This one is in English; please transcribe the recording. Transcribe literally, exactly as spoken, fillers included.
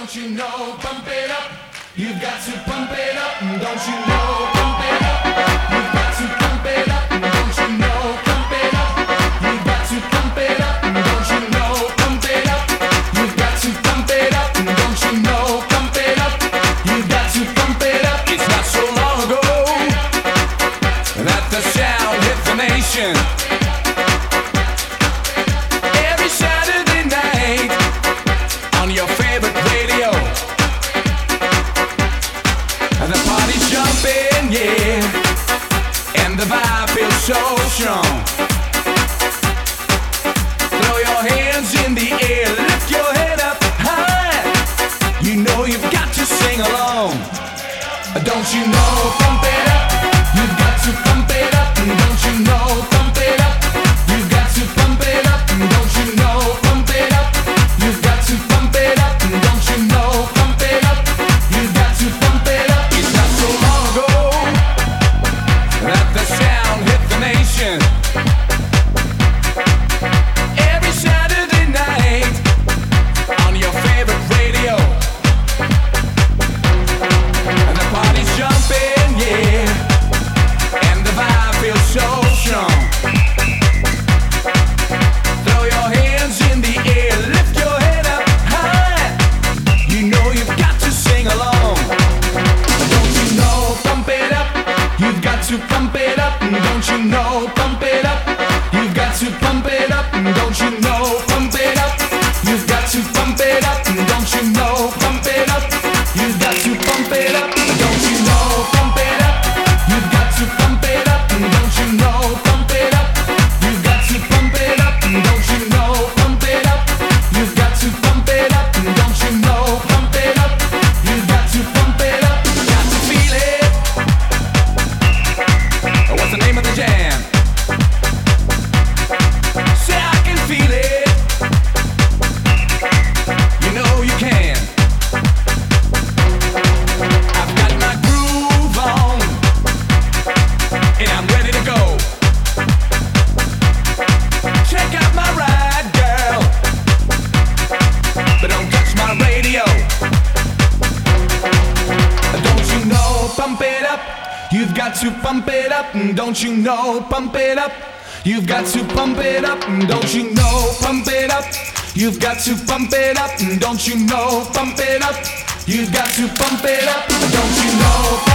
Don't you know, pump it up. You've got to pump it up. Don't you know, pump it up. You've got to pump it up. Don't you know, pump it up. You've got to pump it up. Don't you know, pump it up. You've got to pump it up. Don't you know, pump it up. You've got to pump it up. It's not so long ago that the sound hit the nation. Every Saturday night on your favorite radio, the party's jumping, yeah, and the vibe feels so strong. Throw your hands in the air, lift your head up high. You know you've got to sing along. Don't you know, pump it up. You've got to pump it up. Don't you know, pump it up. You've got to pump it up. Don't you know, pump it up. You've got to pump it up. Don't you know, pump it up. You've got to pump it up. It's not so long ago that the sound hit the nation. Every Saturday night on your favorite radio, and the party's jumping, yeah, and the vibe feels so strong. Throw your hands in the air, lift your head up high. You know you've got to sing along. Don't you know, pump it up. You've got to pump it up. Don't you know, pump it up. You've got to pump it up. Don't you know, pump it up. You've got to pump it up. Don't you know, pump it up. You've got to pump it up. Don't you know, pump it up. You've got to pump it up. Don't you know, pump it up. You've got to pump it up. Don't you know, pump it up. You've got to pump it up. Don't you know, pump it up. You've got to pump it up. Got to feel it. What's the name of the jam? Say I can feel it. You know you can. I've got my groove on, and I'm ready to go. Check out my ride, girl, but don't touch my radio. Don't you know, pump it up. You've got to pump it up. Don't you know, pump it up. You've got to pump it up. Don't you know, pump it up. You've got to pump it up. Don't you know, pump it up. You've got to pump it up. Don't you know,